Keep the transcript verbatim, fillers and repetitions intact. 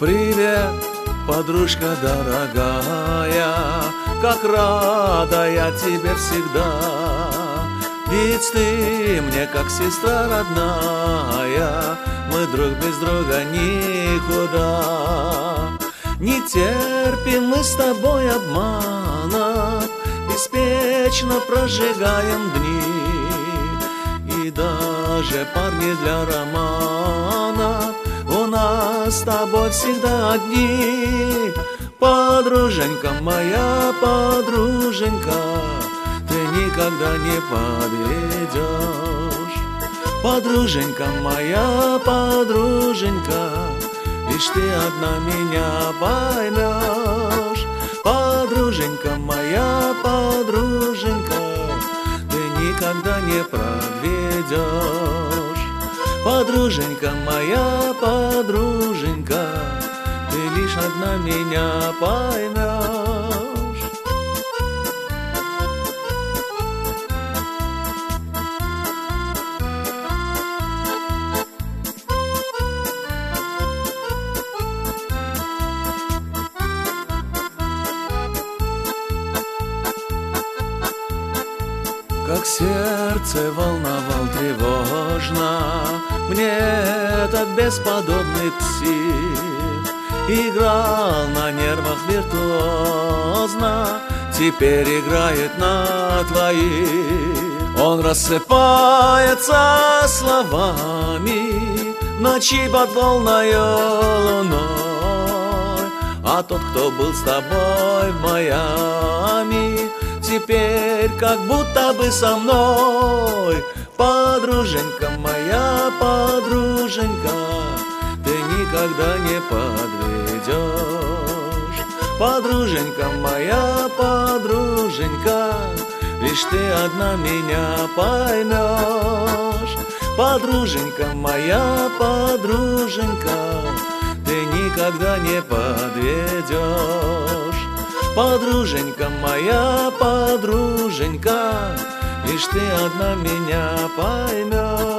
Привет, подружка дорогая, как рада я тебе всегда. Ведь ты мне как сестра родная, мы друг без друга никуда. Не терпим мы с тобой обмана, беспечно прожигаем дни. И даже парни для романа у нас с тобой всегда одни. Подруженька моя, подруженька, ты никогда не подведешь. Подруженька моя, подруженька, лишь ты одна меня поймешь. Подруженька моя, подруженька, ты никогда не подведешь. Подруженька моя, подруженька, ты лишь одна меня поймешь. Как сердце волновал тревожно мне этот бесподобный псих. Играл на нервах виртуозно, теперь играет на твоих. Он рассыпается словами ночи под полною луной. А тот, кто был с тобой в Майами, теперь как будто бы со мной. Подруженька моя, подруженька, ты никогда не подведешь. Подруженька моя, подруженька, лишь ты одна меня поймешь. Подруженька моя, подруженька, ты никогда не подведешь. Подруженька моя, подруженька, лишь ты одна меня поймешь.